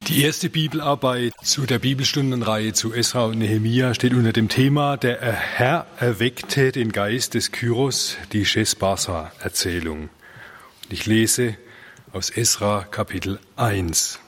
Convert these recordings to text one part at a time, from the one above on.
Die erste Bibelarbeit zu der Bibelstundenreihe zu Esra und Nehemia steht unter dem Thema Der Herr erweckte den Geist des Kyros, die Schesbazar-Erzählung. Ich lese aus Esra Kapitel 1.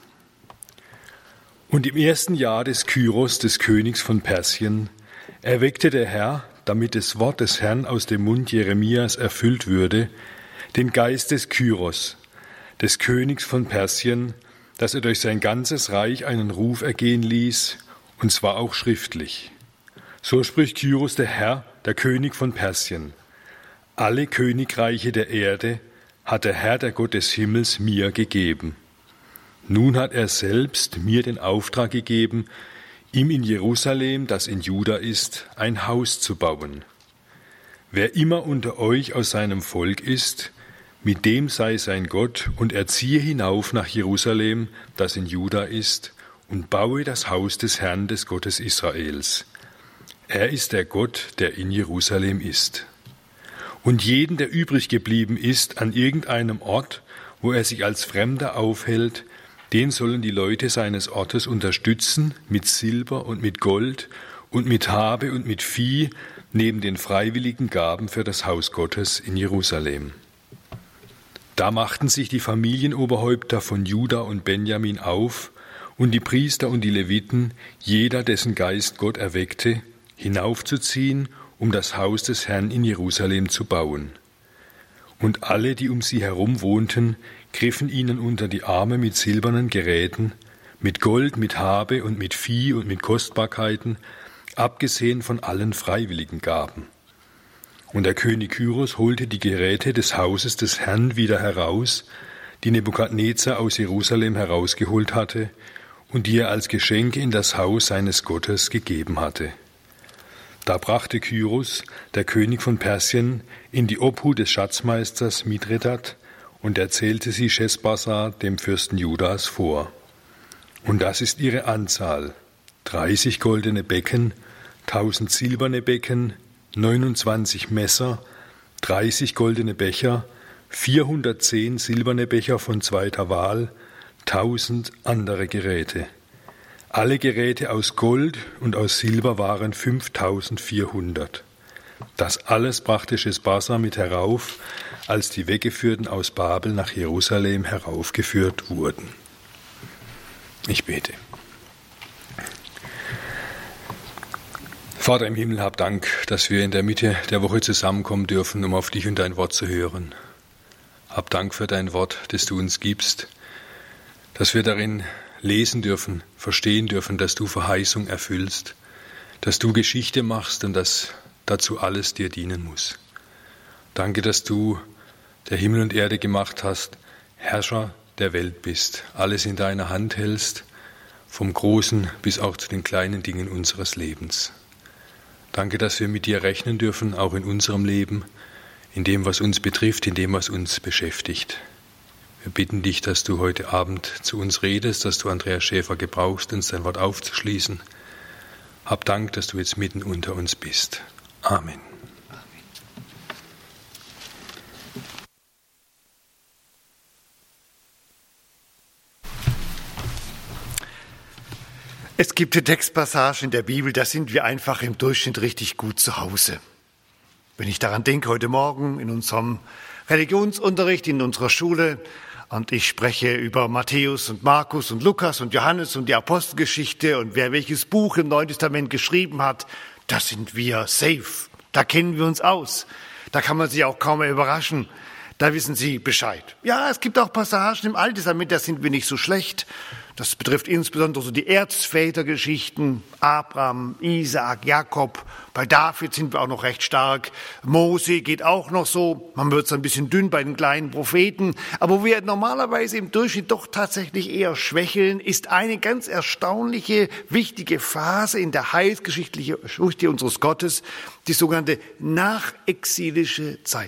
Und im ersten Jahr des Kyros, des Königs von Persien, erweckte der Herr, damit das Wort des Herrn aus dem Mund Jeremias erfüllt würde, den Geist des Kyros, des Königs von Persien, dass er durch sein ganzes Reich einen Ruf ergehen ließ, und zwar auch schriftlich. So spricht Kyros der Herr, der König von Persien. Alle Königreiche der Erde hat der Herr, der Gott des Himmels, mir gegeben. Nun hat er selbst mir den Auftrag gegeben, ihm in Jerusalem, das in Juda ist, ein Haus zu bauen. Wer immer unter euch aus seinem Volk ist, mit dem sei sein Gott, und er ziehe hinauf nach Jerusalem, das in Juda ist, und baue das Haus des Herrn, des Gottes Israels. Er ist der Gott, der in Jerusalem ist. Und jeden, der übrig geblieben ist an irgendeinem Ort, wo er sich als Fremder aufhält, den sollen die Leute seines Ortes unterstützen mit Silber und mit Gold und mit Habe und mit Vieh, neben den freiwilligen Gaben für das Haus Gottes in Jerusalem. Da machten sich die Familienoberhäupter von Juda und Benjamin auf und die Priester und die Leviten, jeder, dessen Geist Gott erweckte, hinaufzuziehen, um das Haus des Herrn in Jerusalem zu bauen. Und alle, die um sie herum wohnten, griffen ihnen unter die Arme mit silbernen Geräten, mit Gold, mit Habe und mit Vieh und mit Kostbarkeiten, abgesehen von allen freiwilligen Gaben. Und der König Kyros holte die Geräte des Hauses des Herrn wieder heraus, die Nebukadnezar aus Jerusalem herausgeholt hatte und die er als Geschenke in das Haus seines Gottes gegeben hatte. Da brachte Kyros, der König von Persien, in die Obhut des Schatzmeisters Mithredath und erzählte sie Schesbazar, dem Fürsten Judas, vor. Und das ist ihre Anzahl: 30 goldene Becken, 1000 silberne Becken, 29 Messer, 30 goldene Becher, 410 silberne Becher von zweiter Wahl, 1000 andere Geräte. Alle Geräte aus Gold und aus Silber waren 5400. Das alles brachte Schesbazar mit herauf, als die Weggeführten aus Babel nach Jerusalem heraufgeführt wurden. Ich bete. Vater im Himmel, hab Dank, dass wir in der Mitte der Woche zusammenkommen dürfen, um auf dich und dein Wort zu hören. Hab Dank für dein Wort, das du uns gibst, dass wir darin lesen dürfen, verstehen dürfen, dass du Verheißung erfüllst, dass du Geschichte machst und dass dazu alles dir dienen muss. Danke, dass du, der Himmel und Erde gemacht hast, Herrscher der Welt bist, alles in deiner Hand hältst, vom Großen bis auch zu den kleinen Dingen unseres Lebens. Danke, dass wir mit dir rechnen dürfen, auch in unserem Leben, in dem, was uns betrifft, in dem, was uns beschäftigt. Wir bitten dich, dass du heute Abend zu uns redest, dass du Andreas Schäfer gebrauchst, uns dein Wort aufzuschließen. Hab Dank, dass du jetzt mitten unter uns bist. Amen. Es gibt Textpassagen in der Bibel, da sind wir einfach im Durchschnitt richtig gut zu Hause. Wenn ich daran denke, heute Morgen in unserem Religionsunterricht in unserer Schule, und ich spreche über Matthäus und Markus und Lukas und Johannes und die Apostelgeschichte und wer welches Buch im Neuen Testament geschrieben hat, da sind wir safe. Da kennen wir uns aus. Da kann man sich auch kaum mehr überraschen. Da wissen Sie Bescheid. Ja, es gibt auch Passagen im Alten Testament, da sind wir nicht so schlecht. Das betrifft insbesondere so die Erzvätergeschichten, Abraham, Isaak, Jakob. Bei David sind wir auch noch recht stark. Mose geht auch noch so. Man wird so ein bisschen dünn bei den kleinen Propheten. Aber wo wir normalerweise im Durchschnitt doch tatsächlich eher schwächeln, ist eine ganz erstaunliche, wichtige Phase in der heilsgeschichtlichen Geschichte unseres Gottes, die sogenannte nachexilische Zeit.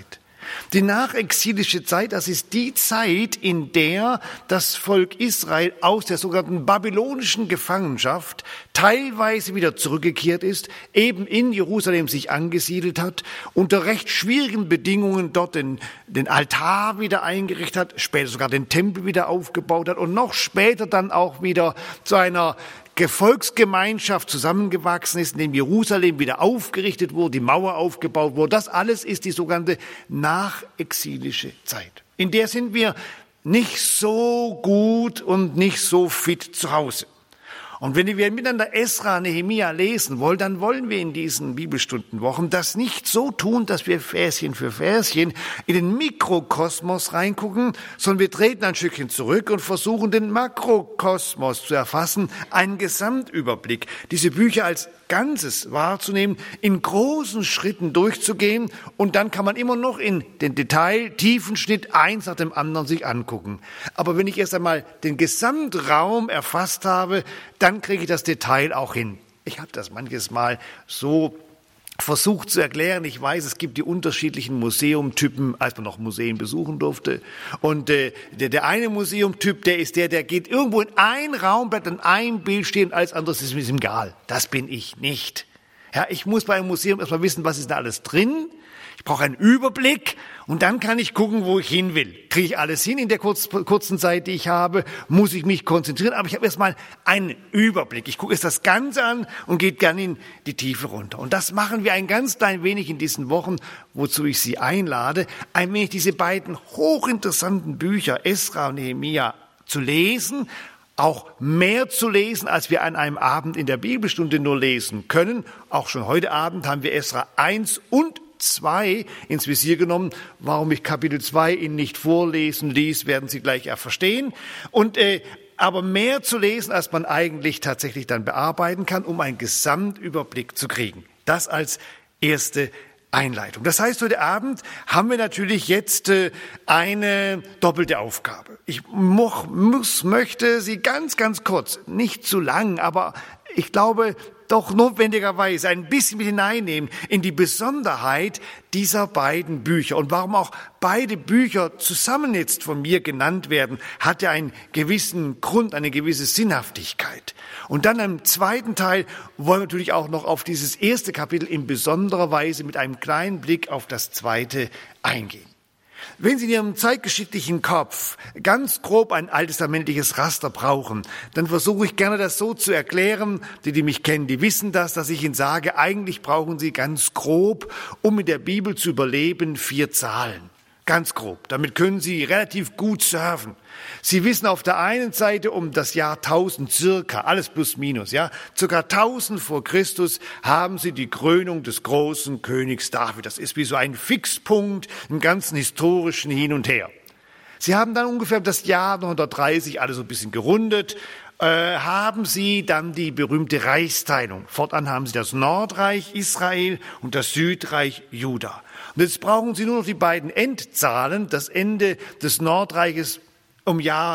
Die nachexilische Zeit, das ist die Zeit, in der das Volk Israel aus der sogenannten babylonischen Gefangenschaft teilweise wieder zurückgekehrt ist, eben in Jerusalem sich angesiedelt hat, unter recht schwierigen Bedingungen dort den Altar wieder eingerichtet hat, später sogar den Tempel wieder aufgebaut hat und noch später dann auch wieder zu einer Volksgemeinschaft zusammengewachsen ist, in dem Jerusalem wieder aufgerichtet wurde, die Mauer aufgebaut wurde. Das alles ist die sogenannte nachexilische Zeit. In der sind wir nicht so gut und nicht so fit zu Hause. Und wenn wir miteinander Esra, Nehemia lesen wollen, dann wollen wir in diesen Bibelstundenwochen das nicht so tun, dass wir Verschen für Verschen in den Mikrokosmos reingucken, sondern wir treten ein Stückchen zurück und versuchen, den Makrokosmos zu erfassen, einen Gesamtüberblick, diese Bücher als Ganzes wahrzunehmen, in großen Schritten durchzugehen und dann kann man immer noch in den Tiefenschnitt eins nach dem anderen sich angucken. Aber wenn ich erst einmal den Gesamtraum erfasst habe, dann kriege ich das Detail auch hin. Ich habe das manches Mal so versucht zu erklären. Ich weiß, es gibt die unterschiedlichen Museumtypen, als man noch Museen besuchen durfte. Und der eine Museumtyp, der geht irgendwo in einen Raum, bleibt an einem Bild stehen, alles andere ist ihm egal. Das bin ich nicht. Ja, ich muss bei einem Museum erstmal wissen, was ist da alles drin. Ich brauche einen Überblick und dann kann ich gucken, wo ich hin will. Kriege ich alles hin in der kurzen Zeit, die ich habe? Muss ich mich konzentrieren? Aber ich habe erstmal einen Überblick. Ich gucke jetzt das Ganze an und gehe gerne in die Tiefe runter. Und das machen wir ein ganz klein wenig in diesen Wochen, wozu ich Sie einlade, ein wenig diese beiden hochinteressanten Bücher, Esra und Nehemia, zu lesen, auch mehr zu lesen, als wir an einem Abend in der Bibelstunde nur lesen können. Auch schon heute Abend haben wir Esra 1 und 2 ins Visier genommen. Warum ich Kapitel 2 Ihnen nicht vorlesen ließ, werden Sie gleich verstehen. Aber mehr zu lesen, als man eigentlich tatsächlich dann bearbeiten kann, um einen Gesamtüberblick zu kriegen. Das als erste Einleitung. Das heißt, heute Abend haben wir natürlich jetzt eine doppelte Aufgabe. Ich möchte Sie ganz, ganz kurz, nicht zu lang, aber ich glaube, doch notwendigerweise ein bisschen mit hineinnehmen in die Besonderheit dieser beiden Bücher. Und warum auch beide Bücher zusammen jetzt von mir genannt werden, hat ja einen gewissen Grund, eine gewisse Sinnhaftigkeit. Und dann im zweiten Teil wollen wir natürlich auch noch auf dieses erste Kapitel in besonderer Weise mit einem kleinen Blick auf das zweite eingehen. Wenn Sie in Ihrem zeitgeschichtlichen Kopf ganz grob ein alttestamentliches Raster brauchen, dann versuche ich gerne das so zu erklären. Die mich kennen, die wissen das, dass ich Ihnen sage, eigentlich brauchen Sie ganz grob, um in der Bibel zu überleben, 4 Zahlen. Ganz grob. Damit können Sie relativ gut surfen. Sie wissen auf der einen Seite um das Jahr 1000 circa, alles plus minus, ja, circa 1000 vor Christus haben Sie die Krönung des großen Königs David. Das ist wie so ein Fixpunkt im ganzen historischen Hin und Her. Sie haben dann ungefähr das Jahr 930, alles so ein bisschen gerundet, haben Sie dann die berühmte Reichsteilung. Fortan haben Sie das Nordreich Israel und das Südreich Juda. Und jetzt brauchen Sie nur noch die beiden Endzahlen, das Ende des Nordreiches um Jahr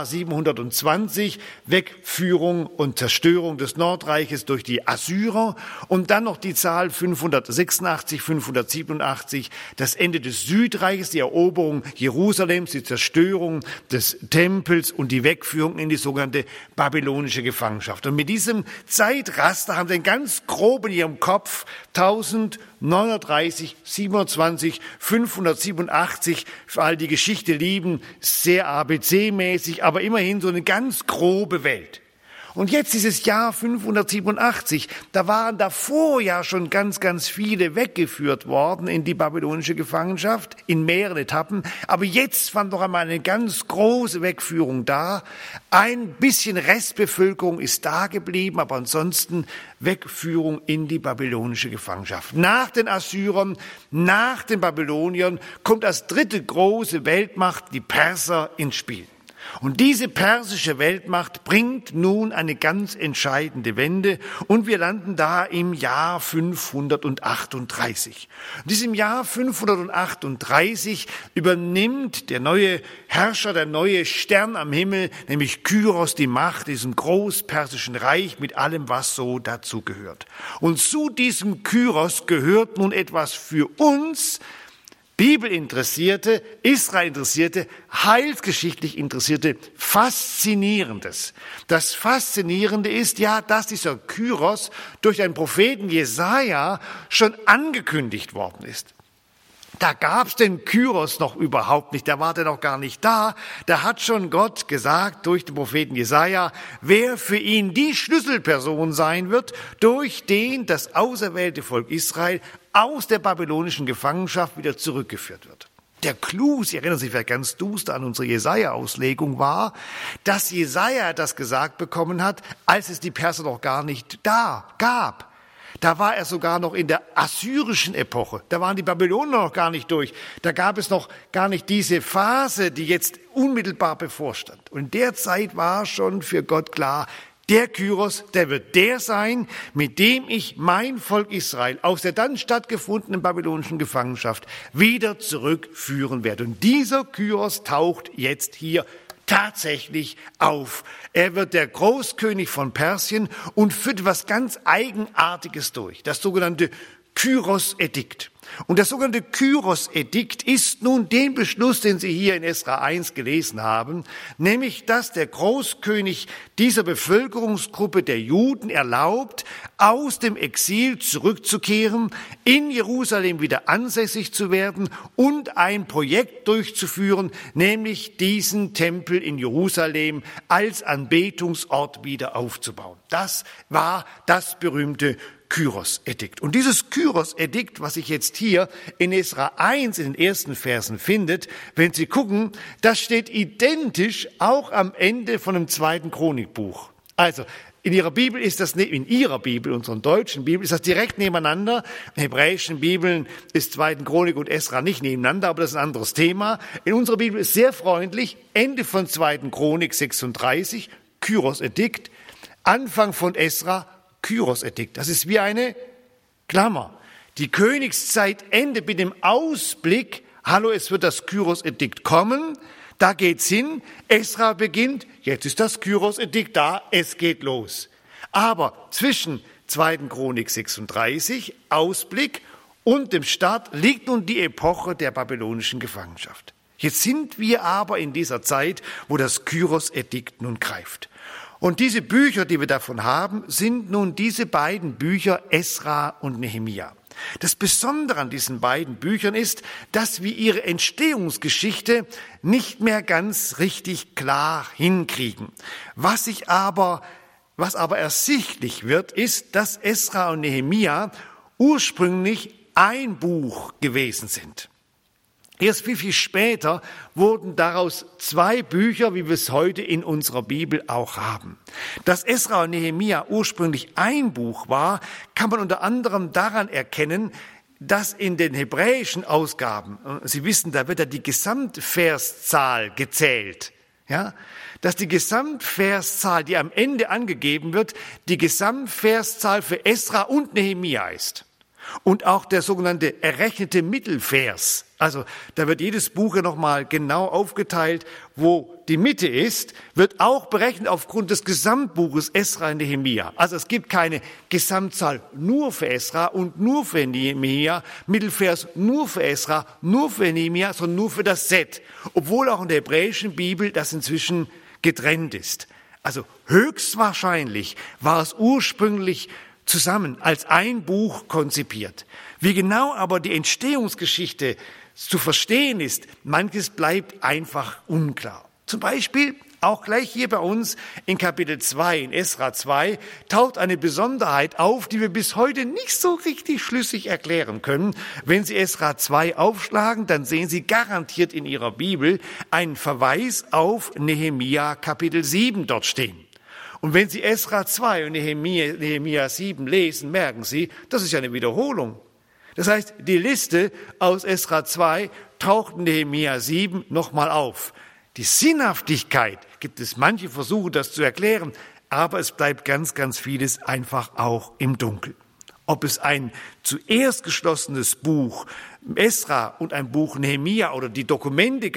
720, Wegführung und Zerstörung des Nordreiches durch die Assyrer und dann noch die Zahl 586, 587, das Ende des Südreiches, die Eroberung Jerusalems, die Zerstörung des Tempels und die Wegführung in die sogenannte babylonische Gefangenschaft. Und mit diesem Zeitraster haben Sie ganz grob in Ihrem Kopf 1039, 27, 587, für all die Geschichte lieben, sehr ABC-mäßig, aber immerhin so eine ganz grobe Welt. Und jetzt dieses Jahr 587, da waren davor ja schon ganz, ganz viele weggeführt worden in die babylonische Gefangenschaft, in mehreren Etappen. Aber jetzt fand noch einmal eine ganz große Wegführung da. Ein bisschen Restbevölkerung ist da geblieben, aber ansonsten Wegführung in die babylonische Gefangenschaft. Nach den Assyrern, nach den Babyloniern kommt als dritte große Weltmacht die Perser ins Spiel. Und diese persische Weltmacht bringt nun eine ganz entscheidende Wende und wir landen da im Jahr 538. In diesem Jahr 538 übernimmt der neue Herrscher, der neue Stern am Himmel, nämlich Kyros, die Macht, diesem großpersischen Reich mit allem, was so dazu gehört. Und zu diesem Kyros gehört nun etwas für uns Bibelinteressierte, Israel-Interessierte, heilsgeschichtlich Interessierte Faszinierendes. Das Faszinierende ist ja, dass dieser Kyros durch den Propheten Jesaja schon angekündigt worden ist. Da gab's den Kyros noch überhaupt nicht, der war denn noch gar nicht da. Da hat schon Gott gesagt durch den Propheten Jesaja, wer für ihn die Schlüsselperson sein wird, durch den das auserwählte Volk Israel aus der babylonischen Gefangenschaft wieder zurückgeführt wird. Der Clou, Sie erinnern sich vielleicht ganz duster an unsere Jesaja-Auslegung, war, dass Jesaja das gesagt bekommen hat, als es die Perser noch gar nicht da gab. Da war er sogar noch in der assyrischen Epoche. Da waren die Babyloner noch gar nicht durch. Da gab es noch gar nicht diese Phase, die jetzt unmittelbar bevorstand. Und in der Zeit war schon für Gott klar, der Kyros, der wird der sein, mit dem ich mein Volk Israel aus der dann stattgefundenen babylonischen Gefangenschaft wieder zurückführen werde. Und dieser Kyros taucht jetzt hier tatsächlich auf. Er wird der Großkönig von Persien und führt etwas ganz Eigenartiges durch, das sogenannte Kyros-Edikt. Und das sogenannte Kyros-Edikt ist nun den Beschluss, den Sie hier in Esra 1 gelesen haben, nämlich, dass der Großkönig dieser Bevölkerungsgruppe der Juden erlaubt, aus dem Exil zurückzukehren, in Jerusalem wieder ansässig zu werden und ein Projekt durchzuführen, nämlich diesen Tempel in Jerusalem als Anbetungsort wieder aufzubauen. Das war das berühmte Kyros-Edikt. Und dieses Kyros-Edikt, was sich jetzt hier in Esra 1 in den ersten Versen findet, wenn Sie gucken, das steht identisch auch am Ende von dem 2. Chronikbuch. Also, in Ihrer Bibel, unseren deutschen Bibel, ist das direkt nebeneinander. In hebräischen Bibeln ist 2. Chronik und Esra nicht nebeneinander, aber das ist ein anderes Thema. In unserer Bibel ist sehr freundlich, Ende von 2. Chronik 36, Kyros-Edikt, Anfang von Esra, Kyros-Edikt. Das ist wie eine Klammer. Die Königszeit endet mit dem Ausblick, es wird das Kyros-Edikt kommen, da geht's hin, Esra beginnt, jetzt ist das Kyros-Edikt da, es geht los. Aber zwischen 2. Chronik 36, Ausblick, und dem Start liegt nun die Epoche der babylonischen Gefangenschaft. Jetzt sind wir aber in dieser Zeit, wo das Kyros-Edikt nun greift. Und diese Bücher, die wir davon haben, sind nun diese beiden Bücher Esra und Nehemia. Das Besondere an diesen beiden Büchern ist, dass wir ihre Entstehungsgeschichte nicht mehr ganz richtig klar hinkriegen. Was aber ersichtlich wird, ist, dass Esra und Nehemia ursprünglich ein Buch gewesen sind. Erst viel später wurden daraus 2 Bücher, wie wir es heute in unserer Bibel auch haben. Dass Esra und Nehemia ursprünglich ein Buch war, kann man unter anderem daran erkennen, dass in den hebräischen Ausgaben, Sie wissen, da wird ja die Gesamtverszahl gezählt, ja, dass die Gesamtverszahl, die am Ende angegeben wird, die Gesamtverszahl für Esra und Nehemia ist. Und auch der sogenannte errechnete Mittelvers. Also da wird jedes Buch ja nochmal genau aufgeteilt, wo die Mitte ist, wird auch berechnet aufgrund des Gesamtbuches Esra und Nehemia. Also es gibt keine Gesamtzahl nur für Esra und nur für Nehemia, Mittelvers nur für Esra, nur für Nehemia, sondern nur für das Set. Obwohl auch in der hebräischen Bibel das inzwischen getrennt ist. Also höchstwahrscheinlich war es ursprünglich zusammen als ein Buch konzipiert. Wie genau aber die Entstehungsgeschichte zu verstehen ist, manches bleibt einfach unklar. Zum Beispiel auch gleich hier bei uns in Kapitel 2, in Esra 2, taucht eine Besonderheit auf, die wir bis heute nicht so richtig schlüssig erklären können. Wenn Sie Esra 2 aufschlagen, dann sehen Sie garantiert in Ihrer Bibel einen Verweis auf Nehemia Kapitel 7 dort stehen. Und wenn Sie Esra 2 und Nehemia 7 lesen, merken Sie, das ist ja eine Wiederholung. Das heißt, die Liste aus Esra 2 taucht in Nehemia 7 nochmal auf. Die Sinnhaftigkeit gibt es manche Versuche, das zu erklären, aber es bleibt ganz vieles einfach auch im Dunkeln. Ob es ein zuerst geschlossenes Buch Esra und ein Buch Nehemia oder die Dokumente gab,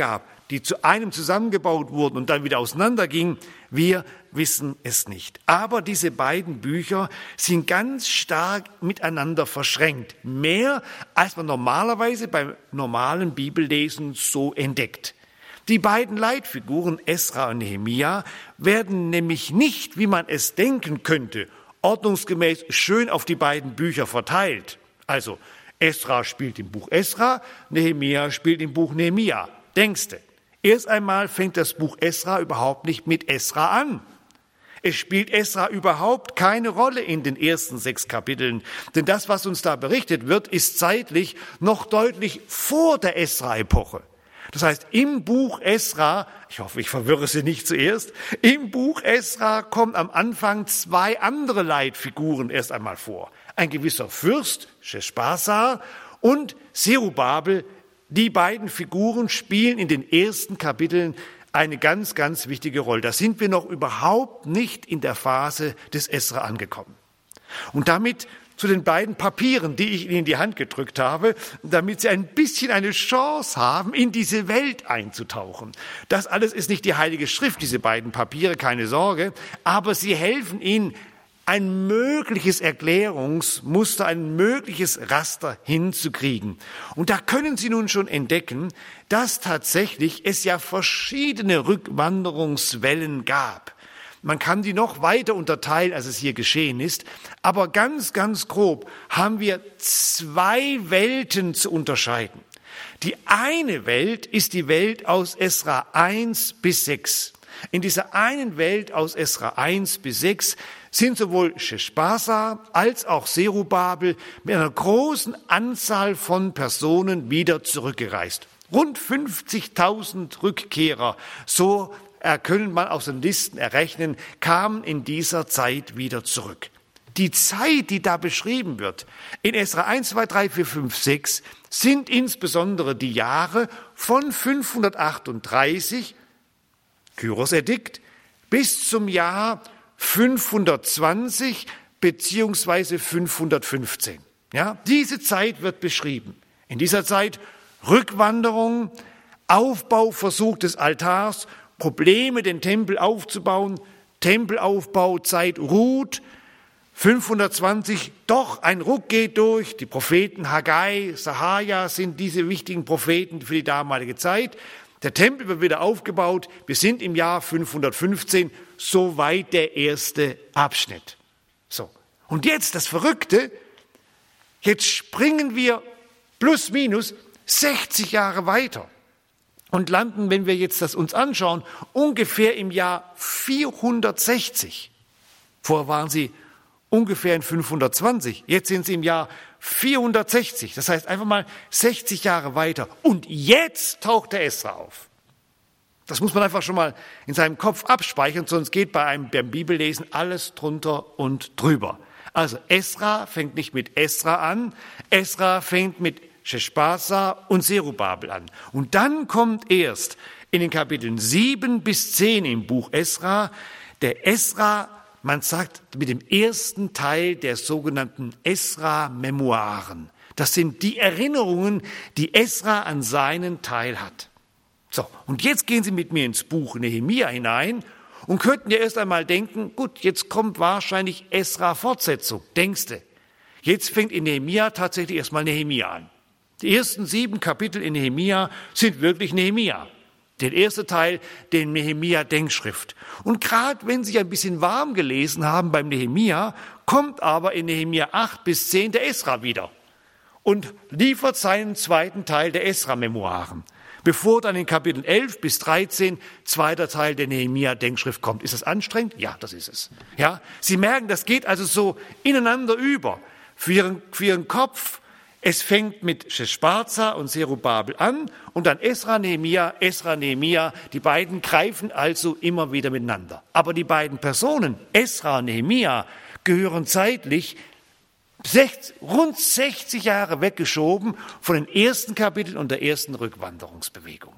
die zu einem zusammengebaut wurden und dann wieder auseinandergingen, wir wissen es nicht. Aber diese beiden Bücher sind ganz stark miteinander verschränkt. Mehr, als man normalerweise beim normalen Bibellesen so entdeckt. Die beiden Leitfiguren, Esra und Nehemia, werden nämlich nicht, wie man es denken könnte, ordnungsgemäß schön auf die beiden Bücher verteilt. Also, Esra spielt im Buch Esra, Nehemia spielt im Buch Nehemia. Denkste, erst einmal fängt das Buch Esra überhaupt nicht mit Esra an. Es spielt Esra überhaupt keine Rolle in den ersten 6 Kapiteln, denn das, was uns da berichtet wird, ist zeitlich noch deutlich vor der Esra-Epoche. Das heißt, im Buch Esra, ich hoffe, ich verwirre Sie nicht zuerst, im Buch Esra kommen am Anfang 2 andere Leitfiguren erst einmal vor. Ein gewisser Fürst, Sheshbazzar, und Zerubabel. Die beiden Figuren spielen in den ersten Kapiteln eine ganz, ganz wichtige Rolle. Da sind wir noch überhaupt nicht in der Phase des Esra angekommen. Und damit zu den beiden Papieren, die ich Ihnen in die Hand gedrückt habe, damit Sie ein bisschen eine Chance haben, in diese Welt einzutauchen. Das alles ist nicht die Heilige Schrift, diese beiden Papiere, keine Sorge, aber sie helfen Ihnen, ein mögliches Erklärungsmuster, ein mögliches Raster hinzukriegen. Und da können Sie nun schon entdecken, dass tatsächlich es ja verschiedene Rückwanderungswellen gab. Man kann die noch weiter unterteilen, als es hier geschehen ist. Aber ganz, ganz grob haben wir 2 Welten zu unterscheiden. Die eine Welt ist die Welt aus Esra 1 bis 6. In dieser einen Welt aus Esra 1 bis 6 sind sowohl Sheshbazzar als auch Zerubabel mit einer großen Anzahl von Personen wieder zurückgereist. Rund 50.000 Rückkehrer, so können man aus den Listen errechnen, kamen in dieser Zeit wieder zurück. Die Zeit, die da beschrieben wird, in Esra 1, 2, 3, 4, 5, 6, sind insbesondere die Jahre von 538, Kyros Edikt, bis zum Jahr 520 beziehungsweise 515. Ja, diese Zeit wird beschrieben. In dieser Zeit Rückwanderung, Aufbauversuch des Altars, Probleme, den Tempel aufzubauen, Tempelaufbauzeit ruht, 520, doch ein Ruck geht durch, die Propheten Haggai, Sahaja sind diese wichtigen Propheten für die damalige Zeit. Der Tempel wird wieder aufgebaut, wir sind im Jahr 515, soweit der erste Abschnitt. So. Und jetzt das Verrückte, jetzt springen wir plus minus 60 Jahre weiter und landen, wenn wir jetzt das uns anschauen, ungefähr im Jahr 460. Vorher waren sie ungefähr in 520, jetzt sind sie im Jahr 460. Das heißt einfach mal 60 Jahre weiter. Und jetzt taucht der Esra auf. Das muss man einfach schon mal in seinem Kopf abspeichern, sonst geht beim Bibellesen alles drunter und drüber. Also Esra fängt nicht mit Esra an, Esra fängt mit Sheshbazzar und Zerubabel an. Und dann kommt erst in den Kapiteln 7 bis 10 im Buch Esra der Esra, man sagt, mit dem ersten Teil der sogenannten Esra-Memoiren. Das sind die Erinnerungen, die Esra an seinen Teil hat. So, und jetzt gehen Sie mit mir ins Buch Nehemia hinein und könnten ja erst einmal denken, gut, jetzt kommt wahrscheinlich Esra-Fortsetzung. Denkste, jetzt fängt in Nehemia tatsächlich erstmal Nehemia an. Die ersten 7 Kapitel in Nehemia sind wirklich Nehemia. Den ersten Teil, den Nehemia-Denkschrift. Und gerade wenn Sie ein bisschen warm gelesen haben beim Nehemia, kommt aber in Nehemia 8 bis 10 der Esra wieder und liefert seinen zweiten Teil der Esra-Memoiren, bevor dann in Kapiteln 11 bis 13 zweiter Teil der Nehemia-Denkschrift kommt. Ist das anstrengend? Ja, das ist es. Ja, Sie merken, das geht also so ineinander über. Für Ihren Kopf. Es fängt mit Sheshbazzar und Zerubabel an und dann Esra, Nehemia, die beiden greifen also immer wieder miteinander. Aber die beiden Personen, Esra und Nehemia, gehören zeitlich rund 60 Jahre weggeschoben von den ersten Kapiteln und der ersten Rückwanderungsbewegung.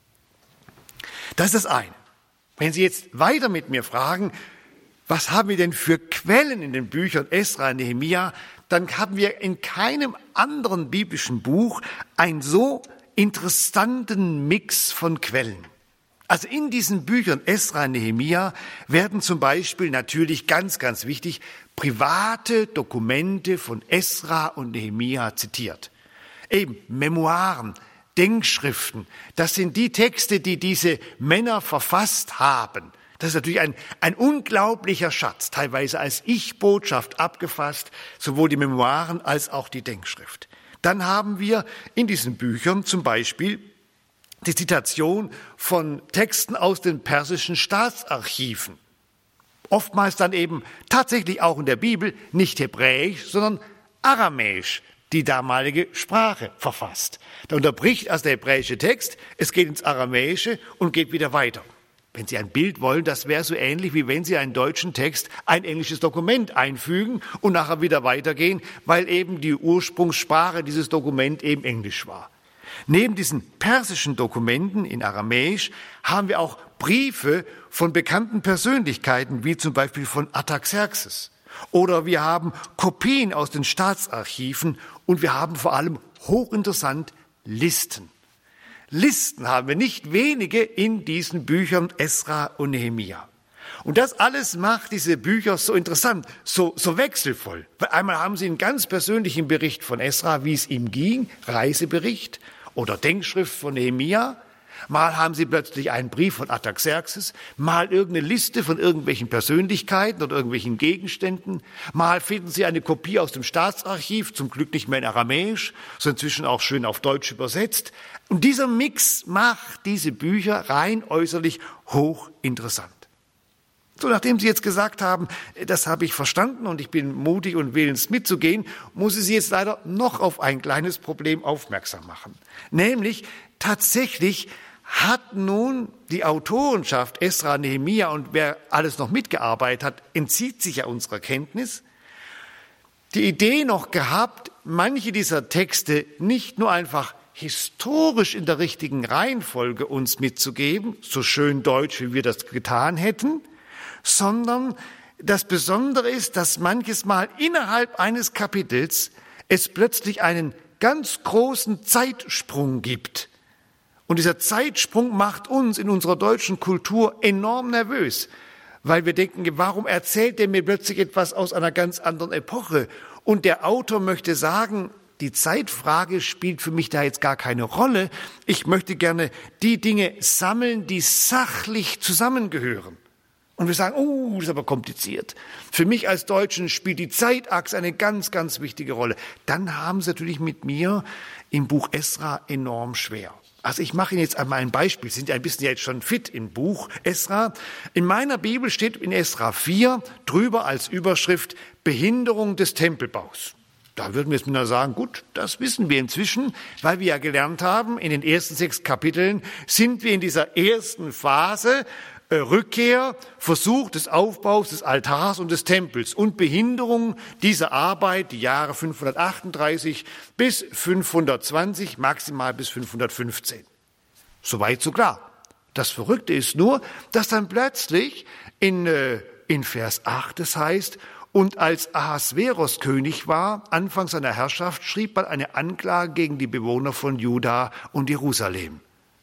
Das ist das eine. Wenn Sie jetzt weiter mit mir fragen, was haben wir denn für Quellen in den Büchern Esra und Nehemia, dann haben wir in keinem anderen biblischen Buch ein so interessanten Mix von Quellen. Also in diesen Büchern Esra und Nehemia werden zum Beispiel natürlich ganz, ganz wichtig private Dokumente von Esra und Nehemia zitiert. Eben Memoiren, Denkschriften, das sind die Texte, die diese Männer verfasst haben. Das ist natürlich ein unglaublicher Schatz, teilweise als Ich-Botschaft abgefasst, sowohl die Memoiren als auch die Denkschrift. Dann haben wir in diesen Büchern zum Beispiel die Zitation von Texten aus den persischen Staatsarchiven. Oftmals dann eben tatsächlich auch in der Bibel nicht Hebräisch, sondern Aramäisch, die damalige Sprache verfasst. Da unterbricht also der hebräische Text, es geht ins Aramäische und geht wieder weiter. Wenn Sie ein Bild wollen, das wäre so ähnlich, wie wenn Sie einen deutschen Text, ein englisches Dokument einfügen und nachher wieder weitergehen, weil eben die Ursprungssprache dieses Dokument eben Englisch war. Neben diesen persischen Dokumenten in Aramäisch haben wir auch Briefe von bekannten Persönlichkeiten, wie zum Beispiel von Artaxerxes. Oder wir haben Kopien aus den Staatsarchiven und wir haben vor allem hochinteressant Listen. Listen haben wir nicht wenige in diesen Büchern Esra und Nehemia. Und das alles macht diese Bücher so interessant, so wechselvoll. Weil einmal haben sie einen ganz persönlichen Bericht von Esra, wie es ihm ging, Reisebericht oder Denkschrift von Nehemia. Mal haben sie plötzlich einen Brief von Artaxerxes, mal irgendeine Liste von irgendwelchen Persönlichkeiten oder irgendwelchen Gegenständen. Mal finden sie eine Kopie aus dem Staatsarchiv, zum Glück nicht mehr in Aramäisch, sondern inzwischen auch schön auf Deutsch übersetzt. Und dieser Mix macht diese Bücher rein äußerlich hochinteressant. So, nachdem Sie jetzt gesagt haben, das habe ich verstanden und ich bin mutig und willens mitzugehen, muss ich Sie jetzt leider noch auf ein kleines Problem aufmerksam machen. Nämlich, tatsächlich hat nun die Autorenschaft Esra, Nehemia und wer alles noch mitgearbeitet hat, entzieht sich ja unserer Kenntnis, die Idee noch gehabt, manche dieser Texte nicht nur einfach historisch in der richtigen Reihenfolge uns mitzugeben, so schön deutsch, wie wir das getan hätten, sondern das Besondere ist, dass manches Mal innerhalb eines Kapitels es plötzlich einen ganz großen Zeitsprung gibt. Und dieser Zeitsprung macht uns in unserer deutschen Kultur enorm nervös, weil wir denken, warum erzählt er mir plötzlich etwas aus einer ganz anderen Epoche? Und der Autor möchte sagen, die Zeitfrage spielt für mich da jetzt gar keine Rolle. Ich möchte gerne die Dinge sammeln, die sachlich zusammengehören. Und wir sagen, das ist aber kompliziert. Für mich als Deutschen spielt die Zeitachse eine ganz, ganz wichtige Rolle. Dann haben Sie natürlich mit mir im Buch Esra enorm schwer. Also ich mache Ihnen jetzt einmal ein Beispiel. Sie sind ein bisschen jetzt schon fit im Buch Esra. In meiner Bibel steht in Esra 4 drüber als Überschrift Behinderung des Tempelbaus. Da würden wir jetzt mal sagen, gut, das wissen wir inzwischen, weil wir ja gelernt haben, in den ersten 6 Kapiteln sind wir in dieser ersten Phase Rückkehr, Versuch des Aufbaus des Altars und des Tempels und Behinderung dieser Arbeit, die Jahre 538 bis 520, maximal bis 515. Soweit so klar. Das Verrückte ist nur, dass dann plötzlich in Vers 8 es heißt, und als Ahasveros König war, Anfang seiner Herrschaft, schrieb man eine Anklage gegen die Bewohner von Juda und Jerusalem.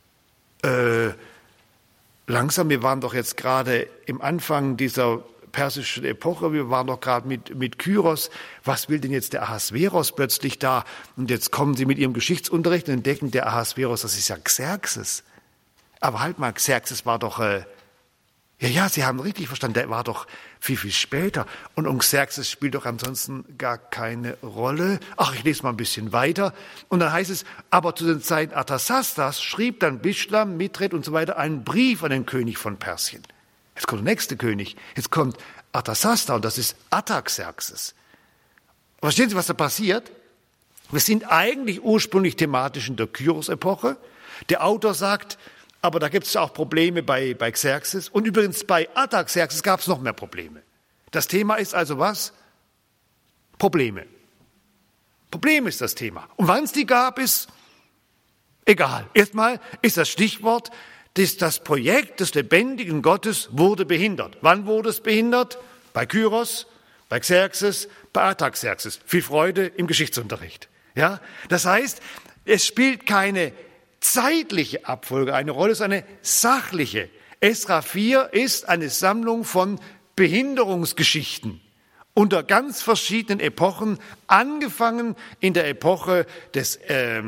Langsam, wir waren doch jetzt gerade im Anfang dieser persischen Epoche, wir waren doch gerade mit Kyros. Was will denn jetzt der Ahasveros plötzlich da? Und jetzt kommen sie mit ihrem Geschichtsunterricht und entdecken, der Ahasveros, das ist ja Xerxes. Aber halt mal, Xerxes war doch, Sie haben richtig verstanden, der war doch viel, viel später. Und um Xerxes spielt doch ansonsten gar keine Rolle. Ach, ich lese mal ein bisschen weiter. Und dann heißt es, aber zu den Zeiten Artasastas schrieb dann Bischlam, Mitred und so weiter einen Brief an den König von Persien. Jetzt kommt der nächste König. Jetzt kommt Artasasta und das ist Artaxerxes. Verstehen Sie, was da passiert? Wir sind eigentlich ursprünglich thematisch in der Kyros-Epoche. Der Autor sagt, aber da gibt es auch Probleme bei Xerxes. Und übrigens bei Artaxerxes gab es noch mehr Probleme. Das Thema ist also was? Probleme. Probleme ist das Thema. Und wann es die gab, ist egal. Erstmal ist das Stichwort, dass das Projekt des lebendigen Gottes wurde behindert. Wann wurde es behindert? Bei Kyros, bei Xerxes, bei Artaxerxes. Viel Freude im Geschichtsunterricht. Ja? Das heißt, es spielt keine zeitliche Abfolge eine Rolle, sondern eine sachliche. Esra 4 ist eine Sammlung von Behinderungsgeschichten unter ganz verschiedenen Epochen, angefangen in der Epoche des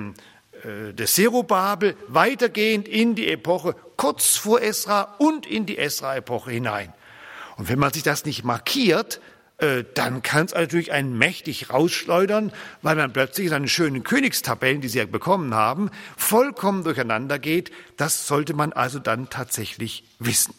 Zerubabel, weitergehend in die Epoche kurz vor Esra und in die Esra-Epoche hinein. Und wenn man sich das nicht markiert, dann kann es natürlich einen mächtig rausschleudern, weil man plötzlich in seinen schönen Königstabellen, die sie ja bekommen haben, vollkommen durcheinander geht. Das sollte man also dann tatsächlich wissen.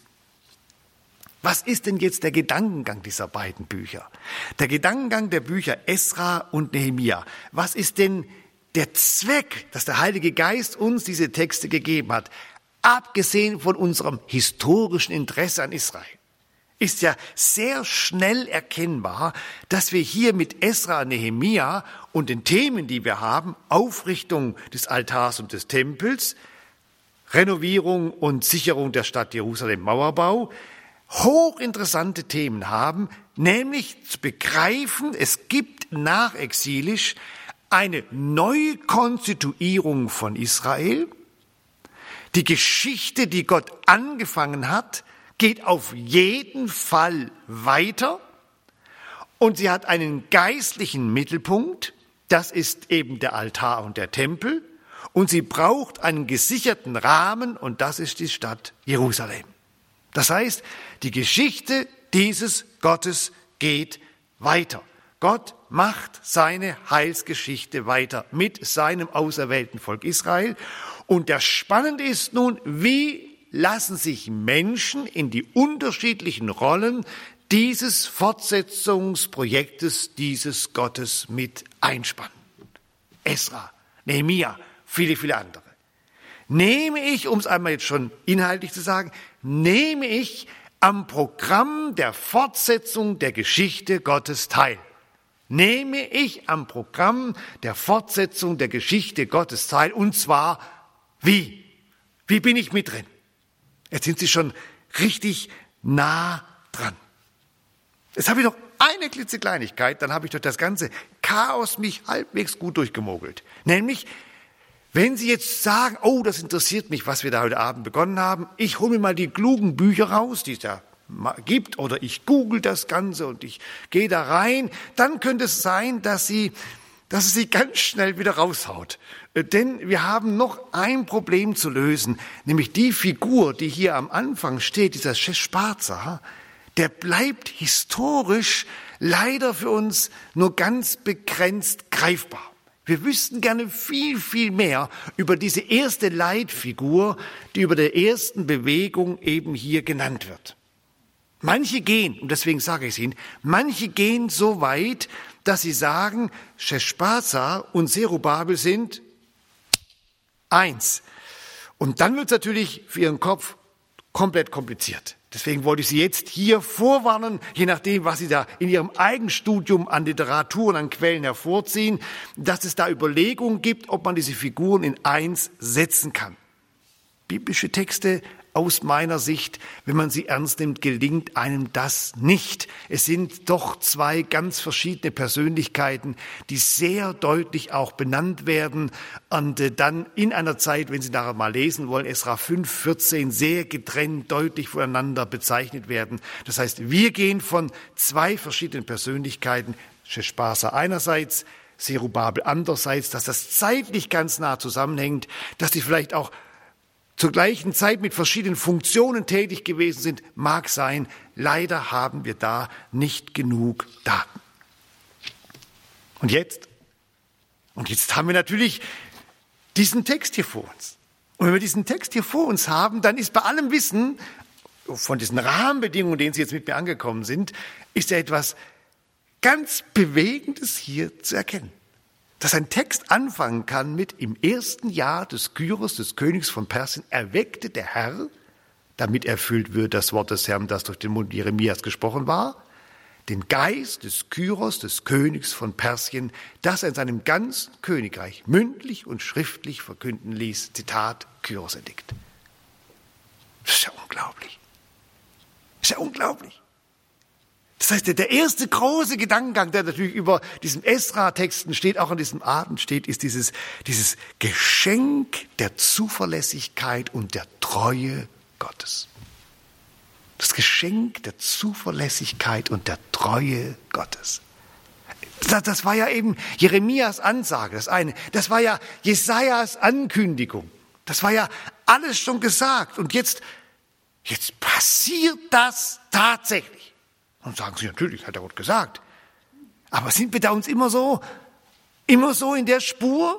Was ist denn jetzt der Gedankengang dieser beiden Bücher? Der Gedankengang der Bücher Esra und Nehemia. Was ist denn der Zweck, dass der Heilige Geist uns diese Texte gegeben hat, abgesehen von unserem historischen Interesse an Israel? Ist ja sehr schnell erkennbar, dass wir hier mit Esra und Nehemia und den Themen, die wir haben, Aufrichtung des Altars und des Tempels, Renovierung und Sicherung der Stadt Jerusalem, Mauerbau, hochinteressante Themen haben, nämlich zu begreifen, es gibt nachexilisch eine Neukonstituierung von Israel. Die Geschichte, die Gott angefangen hat, geht auf jeden Fall weiter und sie hat einen geistlichen Mittelpunkt, das ist eben der Altar und der Tempel, und sie braucht einen gesicherten Rahmen und das ist die Stadt Jerusalem. Das heißt, die Geschichte dieses Gottes geht weiter. Gott macht seine Heilsgeschichte weiter mit seinem auserwählten Volk Israel. Und das Spannende ist nun, wie lassen sich Menschen in die unterschiedlichen Rollen dieses Fortsetzungsprojektes dieses Gottes mit einspannen. Esra, Nehemia, viele, viele andere. Nehme ich, um es einmal jetzt schon inhaltlich zu sagen, nehme ich am Programm der Fortsetzung der Geschichte Gottes teil. Nehme ich am Programm der Fortsetzung der Geschichte Gottes teil, und zwar wie? Wie bin ich mit drin? Jetzt sind Sie schon richtig nah dran. Jetzt habe ich noch eine klitzekleinigkeit, dann habe ich durch das ganze Chaos mich halbwegs gut durchgemogelt. Nämlich, wenn Sie jetzt sagen, oh, das interessiert mich, was wir da heute Abend begonnen haben, ich hole mir mal die klugen Bücher raus, die es da gibt, oder ich google das Ganze und ich gehe da rein, dann könnte es sein, dass es Sie ganz schnell wieder raushaut. Denn wir haben noch ein Problem zu lösen, nämlich die Figur, die hier am Anfang steht, dieser Sheshbazzar, der bleibt historisch leider für uns nur ganz begrenzt greifbar. Wir wüssten gerne viel, viel mehr über diese erste Leitfigur, die über der ersten Bewegung eben hier genannt wird. Manche gehen, und deswegen sage ich es Ihnen, manche gehen so weit, dass sie sagen, Sheshbazzar und Zerubabel sind eins. Und dann wird es natürlich für Ihren Kopf komplett kompliziert. Deswegen wollte ich Sie jetzt hier vorwarnen, je nachdem, was Sie da in Ihrem Eigenstudium an Literatur und an Quellen hervorziehen, dass es da Überlegungen gibt, ob man diese Figuren in eins setzen kann. Biblische Texte aus meiner Sicht, wenn man sie ernst nimmt, gelingt einem das nicht. Es sind doch zwei ganz verschiedene Persönlichkeiten, die sehr deutlich auch benannt werden und dann in einer Zeit, wenn Sie nachher mal lesen wollen, Esra 5, 14, sehr getrennt, deutlich voneinander bezeichnet werden. Das heißt, wir gehen von zwei verschiedenen Persönlichkeiten, Sheshbazzar einerseits, Zerubabel andererseits, dass das zeitlich ganz nah zusammenhängt, dass die vielleicht auch zur gleichen Zeit mit verschiedenen Funktionen tätig gewesen sind, mag sein. Leider haben wir da nicht genug Daten. Und jetzt haben wir natürlich diesen Text hier vor uns. Und wenn wir diesen Text hier vor uns haben, dann ist bei allem Wissen von diesen Rahmenbedingungen, denen Sie jetzt mit mir angekommen sind, ist ja etwas ganz Bewegendes hier zu erkennen. Dass ein Text anfangen kann mit: Im ersten Jahr des Kyros, des Königs von Persien, erweckte der Herr, damit erfüllt wird das Wort des Herrn, das durch den Mund Jeremias gesprochen war, den Geist des Kyros, des Königs von Persien, das er in seinem ganzen Königreich mündlich und schriftlich verkünden ließ. Zitat, Kyros-Edikt. Das ist ja unglaublich. Das ist ja unglaublich. Das heißt, der erste große Gedankengang, der natürlich über diesen Esra-Texten steht, auch an diesem Abend steht, ist dieses Geschenk der Zuverlässigkeit und der Treue Gottes. Das Geschenk der Zuverlässigkeit und der Treue Gottes. Das war ja eben Jeremias Ansage, das eine. Das war ja Jesajas Ankündigung. Das war ja alles schon gesagt. Und jetzt passiert das tatsächlich. Und sagen sie, natürlich, hat der Gott gesagt. Aber sind wir da uns immer so in der Spur?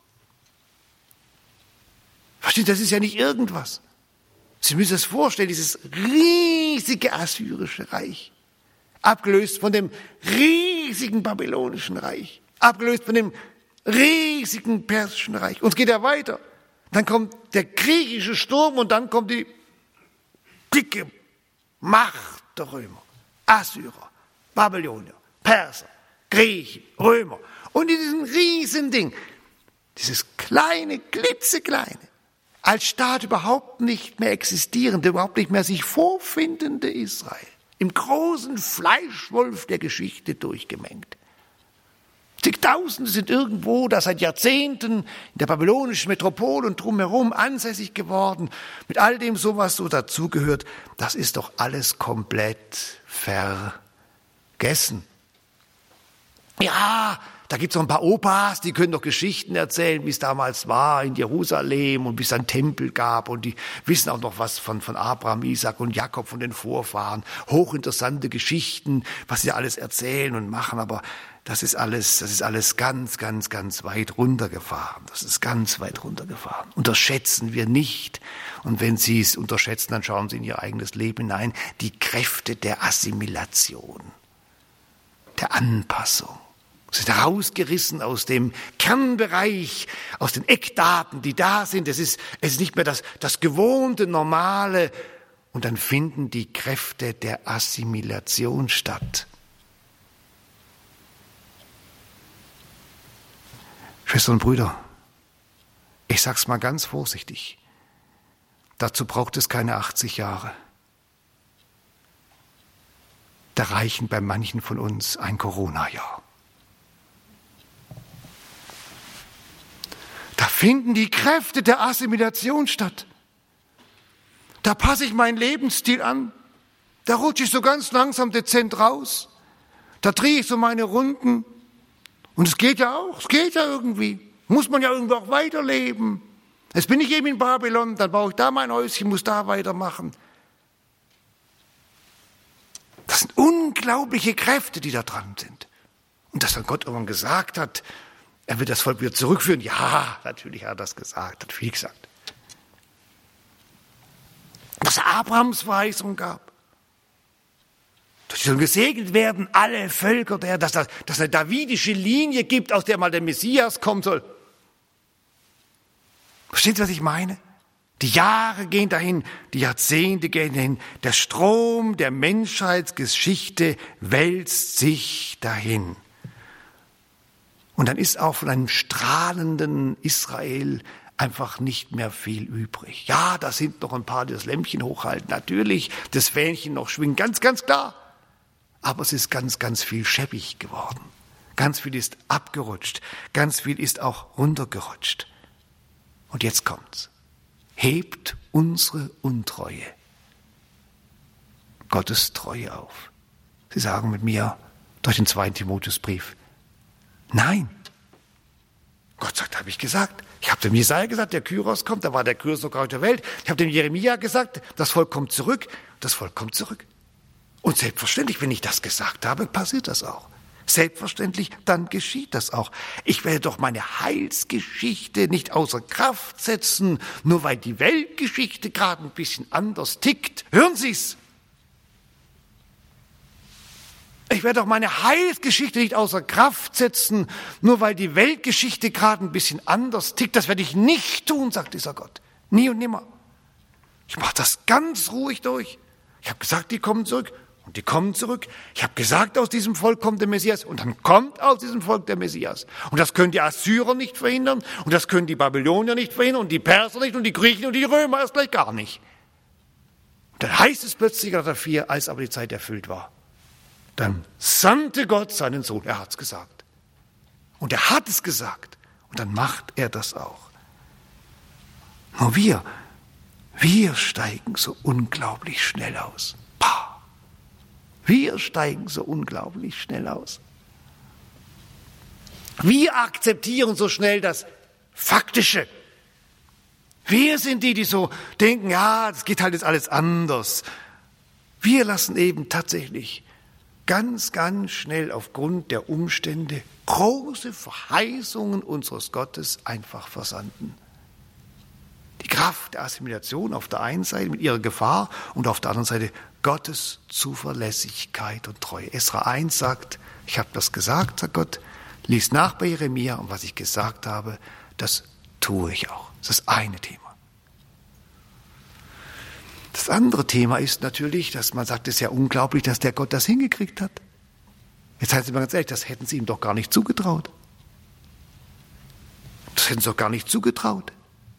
Versteht, das ist ja nicht irgendwas. Sie müssen es vorstellen, dieses riesige assyrische Reich, abgelöst von dem riesigen babylonischen Reich, abgelöst von dem riesigen persischen Reich. Und es geht ja weiter. Dann kommt der griechische Sturm und dann kommt die dicke Macht der Römer. Assyrer, Babylonier, Perser, Griechen, Römer. Und in diesem Riesending, dieses kleine, klitzekleine, als Staat überhaupt nicht mehr existierende, überhaupt nicht mehr sich vorfindende Israel, im großen Fleischwolf der Geschichte durchgemengt. Zigtausende sind irgendwo da seit Jahrzehnten in der babylonischen Metropole und drumherum ansässig geworden, mit all dem sowas so dazugehört. Das ist doch alles komplett vergessen. Ja, da gibt es noch ein paar Opas, die können doch Geschichten erzählen, wie es damals war in Jerusalem und wie es einen Tempel gab. Und die wissen auch noch was von Abraham, Isaac und Jakob, von den Vorfahren. Hochinteressante Geschichten, was sie alles erzählen und machen. Aber das ist alles ganz, ganz, ganz weit runtergefahren. Das ist ganz weit runtergefahren. Unterschätzen wir nicht. Und wenn Sie es unterschätzen, dann schauen Sie in Ihr eigenes Leben hinein. Die Kräfte der Assimilation, der Anpassung. Sie sind herausgerissen aus dem Kernbereich, aus den Eckdaten, die da sind. Es ist nicht mehr das gewohnte, normale. Und dann finden die Kräfte der Assimilation statt. Schwestern und Brüder, ich sag's mal ganz vorsichtig. Dazu braucht es keine 80 Jahre. Da reichen bei manchen von uns ein Corona-Jahr. Da finden die Kräfte der Assimilation statt. Da passe ich meinen Lebensstil an. Da rutsche ich so ganz langsam dezent raus. Da drehe ich so meine Runden. Und es geht ja irgendwie. Muss man ja irgendwie auch weiterleben. Jetzt bin ich eben in Babylon, dann baue ich da mein Häuschen, muss da weitermachen. Das sind unglaubliche Kräfte, die da dran sind. Und dass dann Gott irgendwann gesagt hat, er wird das Volk wieder zurückführen. Ja, natürlich hat er das gesagt, hat viel gesagt. Dass es Abrahams Verheißung gab. Dass sie sollen gesegnet werden, alle Völker der, dass es eine davidische Linie gibt, aus der mal der Messias kommen soll. Versteht ihr, was ich meine? Die Jahre gehen dahin, die Jahrzehnte gehen dahin. Der Strom der Menschheitsgeschichte wälzt sich dahin. Und dann ist auch von einem strahlenden Israel einfach nicht mehr viel übrig. Ja, da sind noch ein paar, die das Lämpchen hochhalten. Natürlich, das Fähnchen noch schwingen, ganz, ganz klar. Aber es ist ganz, ganz viel scheppig geworden. Ganz viel ist abgerutscht. Ganz viel ist auch runtergerutscht. Und jetzt kommt's. Hebt unsere Untreue Gottes Treue auf. Sie sagen mit mir durch den 2. Timotheusbrief, nein. Gott sagt, habe ich gesagt. Ich habe dem Jesaja gesagt, der Kyros kommt, da war der Kyros noch gar nicht der Welt. Ich habe dem Jeremia gesagt, das Volk kommt zurück. Das Volk kommt zurück. Und selbstverständlich, wenn ich das gesagt habe, passiert das auch. Selbstverständlich, dann geschieht das auch. Ich werde doch meine Heilsgeschichte nicht außer Kraft setzen, nur weil die Weltgeschichte gerade ein bisschen anders tickt. Hören Sie's? Ich werde doch meine Heilsgeschichte nicht außer Kraft setzen, nur weil die Weltgeschichte gerade ein bisschen anders tickt. Das werde ich nicht tun, sagt dieser Gott. Nie und nimmer. Ich mache das ganz ruhig durch. Ich habe gesagt, die kommen zurück. Und die kommen zurück. Ich habe gesagt, aus diesem Volk kommt der Messias. Und dann kommt aus diesem Volk der Messias. Und das können die Assyrer nicht verhindern. Und das können die Babylonier nicht verhindern. Und die Perser nicht. Und die Griechen und die Römer erst gleich gar nicht. Und dann heißt es plötzlich, Galater 4, als aber die Zeit erfüllt war. Dann sandte Gott seinen Sohn. Er hat es gesagt. Und er hat es gesagt. Und dann macht er das auch. Nur wir steigen so unglaublich schnell aus. Wir steigen so unglaublich schnell aus. Wir akzeptieren so schnell das Faktische. Wir sind die so denken, ja, das geht halt jetzt alles anders. Wir lassen eben tatsächlich ganz, ganz schnell aufgrund der Umstände große Verheißungen unseres Gottes einfach versanden. Die Kraft der Assimilation auf der einen Seite mit ihrer Gefahr und auf der anderen Seite Gottes Zuverlässigkeit und Treue. Esra 1 sagt, ich habe das gesagt, sagt Gott, lies nach bei Jeremia und was ich gesagt habe, das tue ich auch. Das ist das eine Thema. Das andere Thema ist natürlich, dass man sagt, es ist ja unglaublich, dass der Gott das hingekriegt hat. Jetzt heißt es mal ganz ehrlich, das hätten sie ihm doch gar nicht zugetraut. Das hätten sie doch gar nicht zugetraut.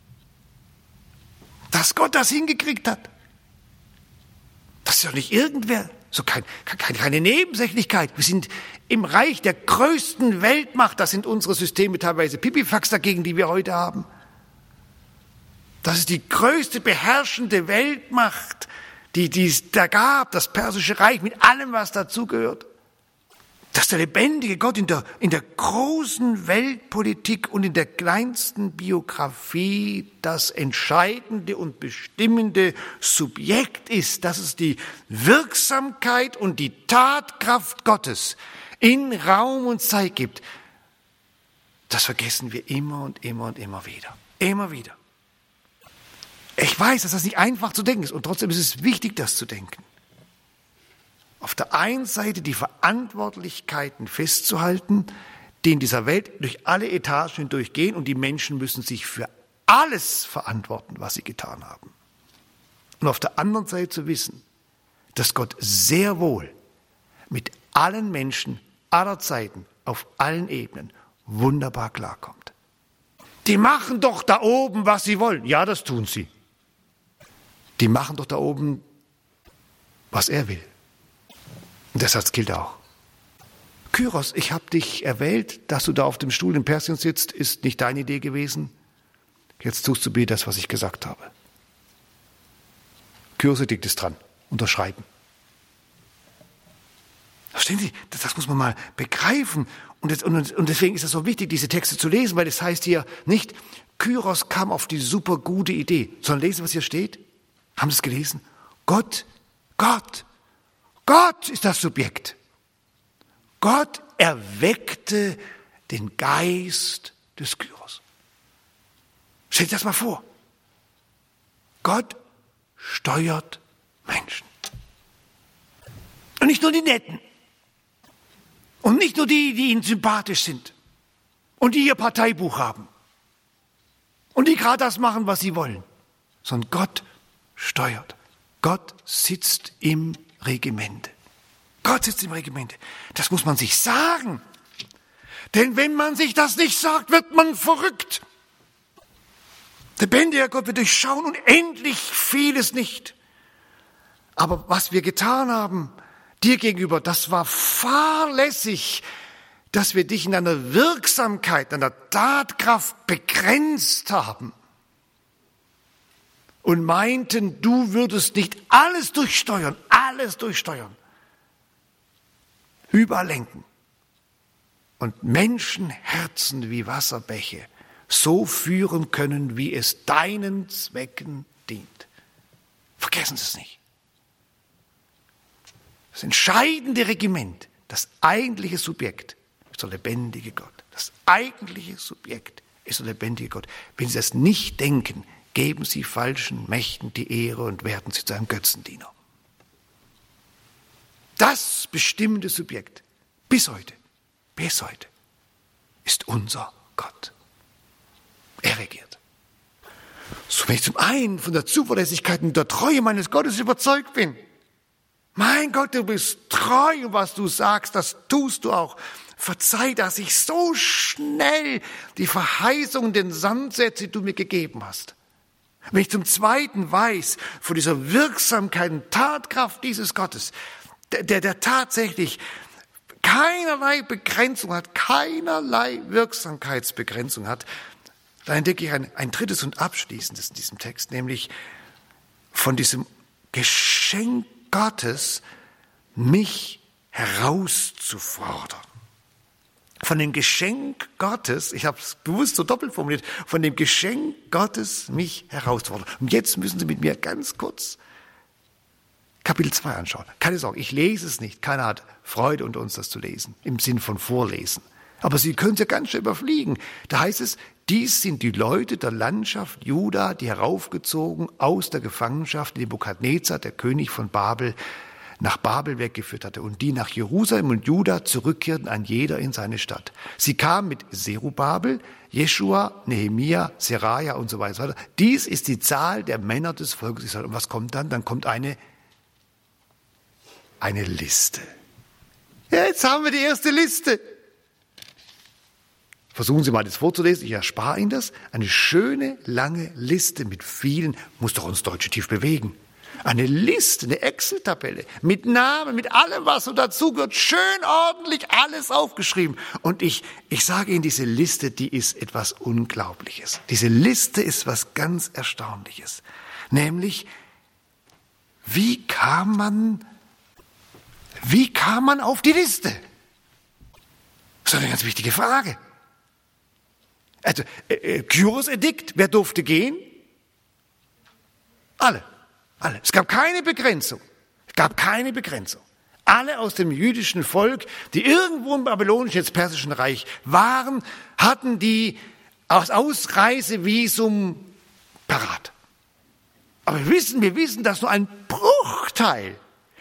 Dass Gott das hingekriegt hat. Das ist doch nicht irgendwer, so keine Nebensächlichkeit. Wir sind im Reich der größten Weltmacht. Das sind unsere Systeme teilweise Pipifax dagegen, die wir heute haben. Das ist die größte beherrschende Weltmacht, die es da gab, das Persische Reich mit allem, was dazugehört. Dass der lebendige Gott in der großen Weltpolitik und in der kleinsten Biografie das entscheidende und bestimmende Subjekt ist, dass es die Wirksamkeit und die Tatkraft Gottes in Raum und Zeit gibt, das vergessen wir immer und immer und immer wieder. Immer wieder. Ich weiß, dass das nicht einfach zu denken ist und trotzdem ist es wichtig, das zu denken. Auf der einen Seite die Verantwortlichkeiten festzuhalten, die in dieser Welt durch alle Etagen hindurchgehen und die Menschen müssen sich für alles verantworten, was sie getan haben. Und auf der anderen Seite zu wissen, dass Gott sehr wohl mit allen Menschen aller Zeiten auf allen Ebenen wunderbar klarkommt. Die machen doch da oben, was sie wollen. Ja, das tun sie. Die machen doch da oben, was er will. Und der Satz gilt auch. Kyros, ich habe dich erwählt, dass du da auf dem Stuhl in Persien sitzt, ist nicht deine Idee gewesen. Jetzt tust du bitte das, was ich gesagt habe. Kyros liegt es dran. Unterschreiben. Verstehen Sie, das muss man mal begreifen. Und deswegen ist es so wichtig, diese Texte zu lesen, weil es heißt hier nicht, Kyros kam auf die super gute Idee, sondern lesen, was hier steht. Haben Sie es gelesen? Gott ist das Subjekt. Gott erweckte den Geist des Kyros. Stellt sich das mal vor. Gott steuert Menschen. Und nicht nur die Netten. Und nicht nur die ihnen sympathisch sind. Und die ihr Parteibuch haben. Und die gerade das machen, was sie wollen. Sondern Gott steuert. Gott sitzt im Regimente. Gott sitzt im Regimente. Das muss man sich sagen. Denn wenn man sich das nicht sagt, wird man verrückt. Lebendiger Gott, wir durchschauen unendlich vieles nicht. Aber was wir getan haben, dir gegenüber, das war fahrlässig, dass wir dich in deiner Wirksamkeit, in deiner Tatkraft begrenzt haben. Und meinten, du würdest nicht alles durchsteuern, überall lenken und Menschenherzen wie Wasserbäche so führen können, wie es deinen Zwecken dient. Vergessen Sie es nicht. Das entscheidende Regiment, das eigentliche Subjekt ist der lebendige Gott. Das eigentliche Subjekt ist der lebendige Gott. Wenn Sie das nicht denken, geben Sie falschen Mächten die Ehre und werden sie zu einem Götzendiener. Das bestimmende Subjekt bis heute ist unser Gott. Er regiert. So, wenn ich zum einen von der Zuverlässigkeit und der Treue meines Gottes überzeugt bin, mein Gott, du bist treu und was du sagst, das tust du auch. Verzeih, dass ich so schnell die Verheißung in den Sand setze, die du mir gegeben hast. Wenn ich zum Zweiten weiß, von dieser Wirksamkeit und Tatkraft dieses Gottes, der tatsächlich keinerlei Begrenzung hat, keinerlei Wirksamkeitsbegrenzung hat, da entdecke ich ein drittes und abschließendes in diesem Text, nämlich von diesem Geschenk Gottes, mich herauszufordern. Von dem Geschenk Gottes, ich habe es bewusst so doppelt formuliert, von dem Geschenk Gottes mich herauszufordern. Und jetzt müssen Sie mit mir ganz kurz Kapitel 2 anschauen. Keine Sorge, ich lese es nicht. Keiner hat Freude unter uns, das zu lesen, im Sinn von Vorlesen. Aber Sie können es ja ganz schnell überfliegen. Da heißt es, dies sind die Leute der Landschaft Juda, die heraufgezogen aus der Gefangenschaft Nebukadnezar, der König von Babel, nach Babel weggeführt hatte und die nach Jerusalem und Juda zurückkehrten, ein jeder in seine Stadt. Sie kamen mit Zerubabel, Jeschua, Nehemia, Seraja und so weiter. Dies ist die Zahl der Männer des Volkes Israel. Und was kommt dann? Dann kommt eine Liste. Ja, jetzt haben wir die erste Liste. Versuchen Sie mal das vorzulesen, ich erspare Ihnen das. Eine schöne, lange Liste mit vielen, muss doch uns Deutsche tief bewegen. Eine Liste, eine Excel-Tabelle mit Namen, mit allem, was so dazugehört, schön ordentlich alles aufgeschrieben. Und ich sage Ihnen, diese Liste, die ist etwas Unglaubliches. Diese Liste ist was ganz Erstaunliches. Nämlich, wie kam man auf die Liste? Das ist eine ganz wichtige Frage. Also, Kyros-Edikt, wer durfte gehen? Alle. Es gab keine Begrenzung. Alle aus dem jüdischen Volk, die irgendwo im babylonischen, jetzt persischen Reich waren, hatten die Ausreisevisum parat. Aber wir wissen, dass nur ein Bruchteil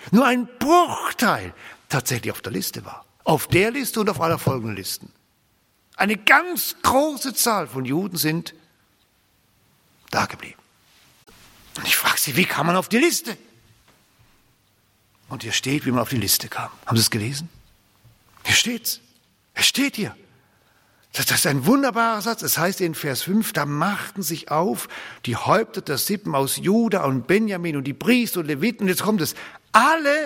tatsächlich auf der Liste war. Auf der Liste und auf aller folgenden Listen. Eine ganz große Zahl von Juden sind da geblieben. Und ich frage Sie, wie kam man auf die Liste? Und hier steht, wie man auf die Liste kam. Haben Sie es gelesen? Hier steht's. Es steht hier. Das ist ein wunderbarer Satz. Es heißt in Vers 5, da machten sich auf die Häupter der Sippen aus Juda und Benjamin und die Priester und Leviten. Und jetzt kommt es. Alle,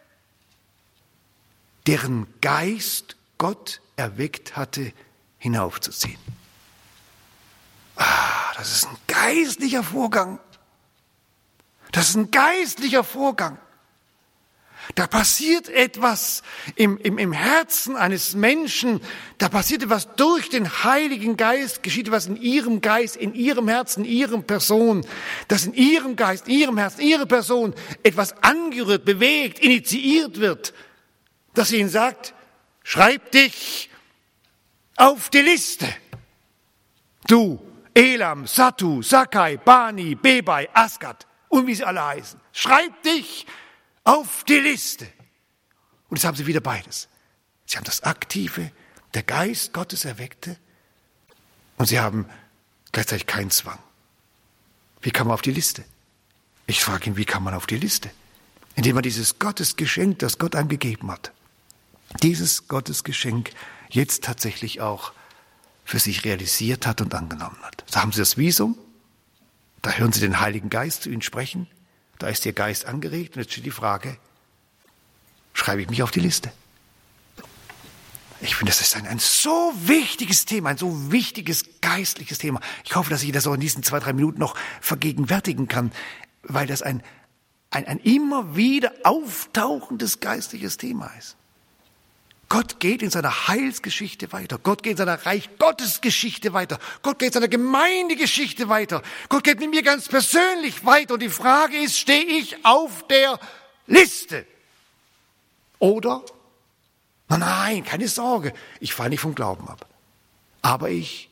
deren Geist Gott erweckt hatte, hinaufzuziehen. Das ist ein geistlicher Vorgang. Da passiert etwas im Herzen eines Menschen, da passiert etwas durch den Heiligen Geist, geschieht etwas in Ihrem Geist, in Ihrem Herzen, in Ihrem Person, dass in Ihrem Geist, in Ihrem Herzen, in Ihrer Person etwas angerührt, bewegt, initiiert wird, dass Ihnen sagt, schreib dich auf die Liste. Du, Elam, Satu, Sakai, Bani, Bebai, Asgad und wie sie alle heißen. Schreib dich auf die Liste. Und jetzt haben sie wieder beides. Sie haben das Aktive, der Geist Gottes erweckte, und sie haben gleichzeitig keinen Zwang. Wie kann man auf die Liste? Ich frage ihn, wie kann man auf die Liste? Indem man dieses Gottesgeschenk, das Gott einem gegeben hat, dieses Gottesgeschenk jetzt tatsächlich auch für sich realisiert hat und angenommen hat. Da haben Sie das Visum, da hören Sie den Heiligen Geist zu Ihnen sprechen, da ist Ihr Geist angeregt und jetzt steht die Frage, schreibe ich mich auf die Liste? Ich finde, das ist ein so wichtiges Thema, ein so wichtiges geistliches Thema. Ich hoffe, dass ich das auch in diesen 2-3 Minuten noch vergegenwärtigen kann, weil das ein immer wieder auftauchendes geistliches Thema ist. Gott geht in seiner Heilsgeschichte weiter. Gott geht in seiner Reich-Gottes-Geschichte weiter. Gott geht in seiner Gemeindegeschichte weiter. Gott geht mit mir ganz persönlich weiter. Und die Frage ist, stehe ich auf der Liste? Oder? Nein, keine Sorge. Ich falle nicht vom Glauben ab. Aber ich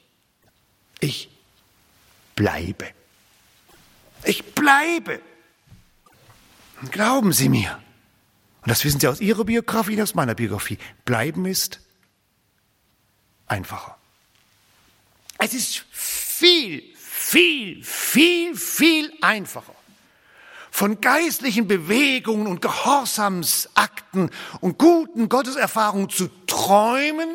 bleibe. Ich bleibe. Und glauben Sie mir. Und das wissen Sie aus Ihrer Biografie und aus meiner Biografie. Bleiben ist einfacher. Es ist viel einfacher, von geistlichen Bewegungen und Gehorsamsakten und guten Gotteserfahrungen zu träumen,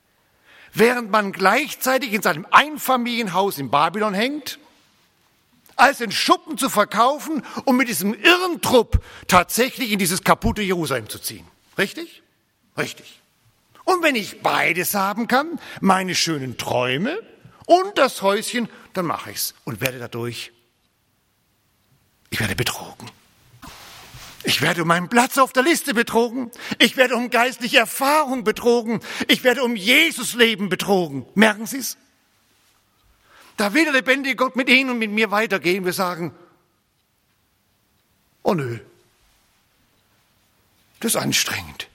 während man gleichzeitig in seinem Einfamilienhaus in Babylon hängt, als den Schuppen zu verkaufen, um mit diesem irren Trupp tatsächlich in dieses kaputte Jerusalem zu ziehen. Richtig? Richtig. Und wenn ich beides haben kann, meine schönen Träume und das Häuschen, dann mache ich's und werde ich werde betrogen. Ich werde um meinen Platz auf der Liste betrogen. Ich werde um geistliche Erfahrung betrogen. Ich werde um Jesus-Leben betrogen. Merken Sie es? Da will der lebendige Gott mit Ihnen und mit mir weitergehen. Wir sagen, oh nö, das ist anstrengend.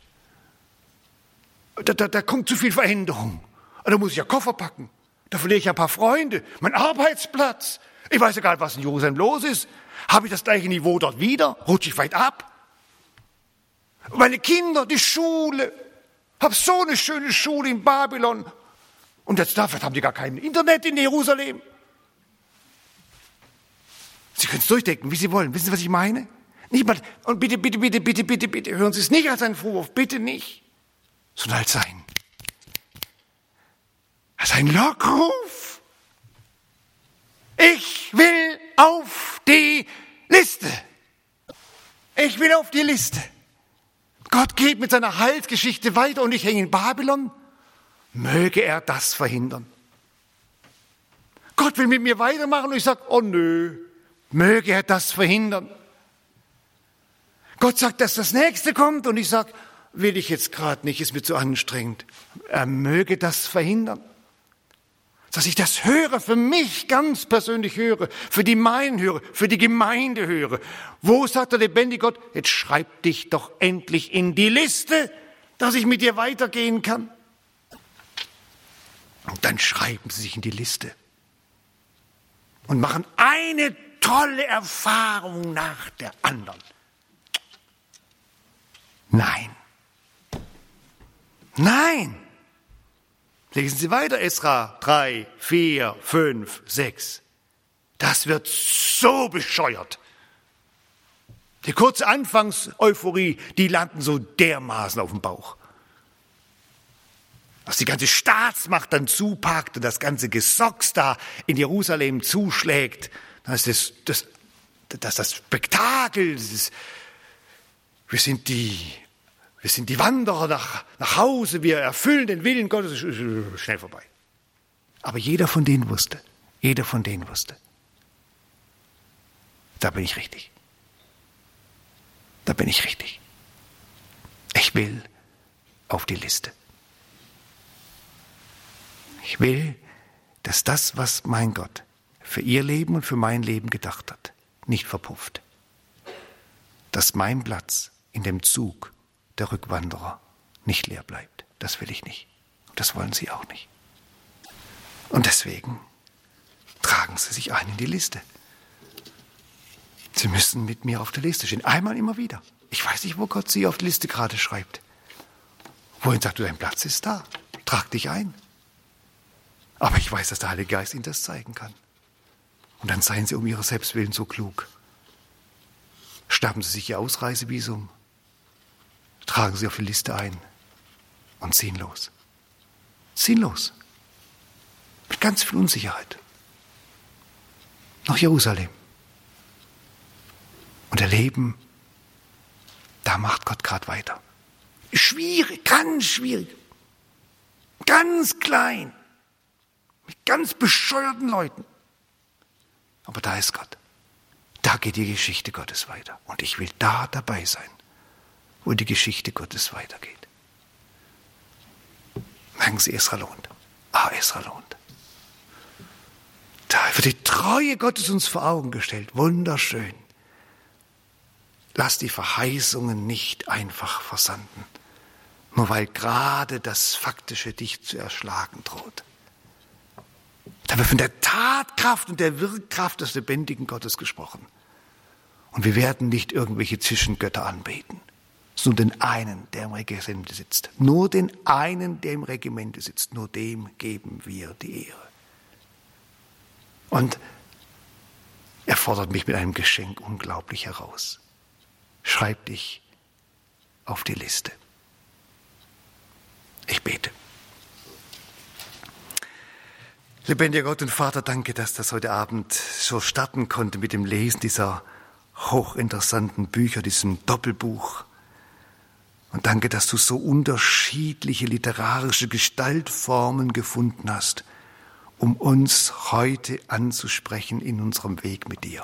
Da kommt zu viel Veränderung. Da muss ich ja Koffer packen. Da verliere ich ein paar Freunde, meinen Arbeitsplatz. Ich weiß ja gar nicht, was in Jerusalem los ist. Habe ich das gleiche Niveau dort wieder? Rutsche ich weit ab? Meine Kinder, die Schule. Hab so eine schöne Schule in Babylon. Und jetzt dafür haben die gar kein Internet in Jerusalem. Sie können es durchdenken, wie Sie wollen. Wissen Sie, was ich meine? Nicht mal, und bitte, hören Sie es nicht als einen Vorwurf, bitte nicht. Sondern als ein Lockruf. Ich will auf die Liste. Ich will auf die Liste. Gott geht mit seiner Heilsgeschichte weiter und ich hänge in Babylon. Möge er das verhindern. Gott will mit mir weitermachen und ich sage, oh nö, möge er das verhindern. Gott sagt, dass das Nächste kommt und ich sage, will ich jetzt gerade nicht, ist mir zu anstrengend. Er möge das verhindern. Dass ich das höre, für mich ganz persönlich höre, für die Meinen höre, für die Gemeinde höre. Wo sagt der lebendige Gott, jetzt schreib dich doch endlich in die Liste, dass ich mit dir weitergehen kann. Und dann schreiben sie sich in die Liste und machen eine tolle Erfahrung nach der anderen. Nein. Nein. Lesen Sie weiter, Esra 3, 4, 5, 6. Das wird so bescheuert. Die kurze Anfangseuphorie, die landen so dermaßen auf dem Bauch. Dass die ganze Staatsmacht dann zupackt und das ganze Gesocks da in Jerusalem zuschlägt. Das ist das Spektakel. Wir sind die Wanderer nach Hause, wir erfüllen den Willen Gottes, schnell vorbei. Aber jeder von denen wusste, da bin ich richtig. Da bin ich richtig. Ich will auf die Liste. Ich will, dass das, was mein Gott für ihr Leben und für mein Leben gedacht hat, nicht verpufft. Dass mein Platz in dem Zug der Rückwanderer nicht leer bleibt. Das will ich nicht. Das wollen Sie auch nicht. Und deswegen tragen Sie sich ein in die Liste. Sie müssen mit mir auf der Liste stehen. Einmal immer wieder. Ich weiß nicht, wo Gott Sie auf die Liste gerade schreibt. Wohin sagt du, dein Platz ist da. Trag dich ein. Aber ich weiß, dass der Heilige Geist Ihnen das zeigen kann. Und dann seien Sie um Ihre Selbstwillen so klug. Schnappen Sie sich Ihr Ausreisevisum. Tragen Sie auf die Liste ein und ziehen los. Ziehen los. Mit ganz viel Unsicherheit. Nach Jerusalem. Und erleben, da macht Gott gerade weiter. Schwierig, ganz schwierig. Ganz klein. Mit ganz bescheuerten Leuten. Aber da ist Gott. Da geht die Geschichte Gottes weiter. Und ich will da dabei sein, wo die Geschichte Gottes weitergeht. Merken Sie, Esra lohnt. Esra lohnt. Da wird die Treue Gottes uns vor Augen gestellt. Wunderschön. Lass die Verheißungen nicht einfach versanden, nur weil gerade das Faktische dich zu erschlagen droht. Da wird von der Tatkraft und der Wirkkraft des lebendigen Gottes gesprochen. Und wir werden nicht irgendwelche Zwischengötter anbeten. Nur den einen, der im Regimente sitzt. Nur den einen, der im Regimente sitzt. Nur dem geben wir die Ehre. Und er fordert mich mit einem Geschenk unglaublich heraus. Schreib dich auf die Liste. Ich bete. Lebendiger Gott und Vater, danke, dass das heute Abend so starten konnte mit dem Lesen dieser hochinteressanten Bücher, diesem Doppelbuch. Und danke, dass du so unterschiedliche literarische Gestaltformen gefunden hast, um uns heute anzusprechen in unserem Weg mit dir.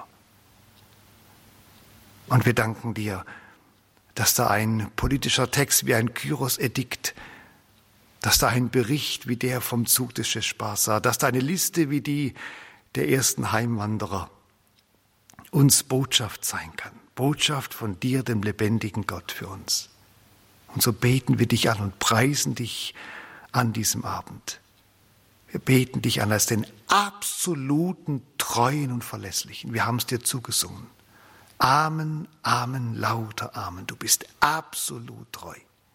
Und wir danken dir, dass da ein politischer Text wie ein Kyros-Edikt, dass da ein Bericht wie der vom Zug des Sheshbazzar, dass da eine Liste wie die der ersten Heimwanderer uns Botschaft sein kann. Botschaft von dir, dem lebendigen Gott, für uns. Und so beten wir dich an und preisen dich an diesem Abend. Wir beten dich an als den absoluten, treuen und verlässlichen. Wir haben es dir zugesungen. Amen, Amen, lauter Amen. Du bist absolut treu.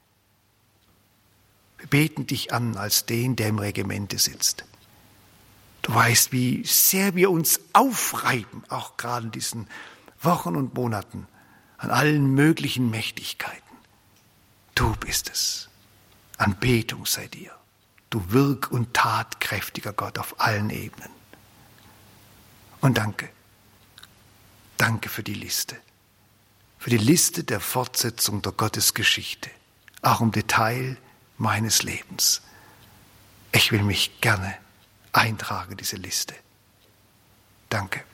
Wir beten dich an als den, der im Regimente sitzt. Du weißt, wie sehr wir uns aufreiben, auch gerade in diesen Wochen und Monaten, an allen möglichen Mächtigkeiten. Du bist es. Anbetung sei dir. Du wirk- und tatkräftiger Gott auf allen Ebenen. Und danke. Danke für die Liste. Für die Liste der Fortsetzung der Gottesgeschichte. Auch im Detail meines Lebens. Ich will mich gerne eintragen, diese Liste. Danke.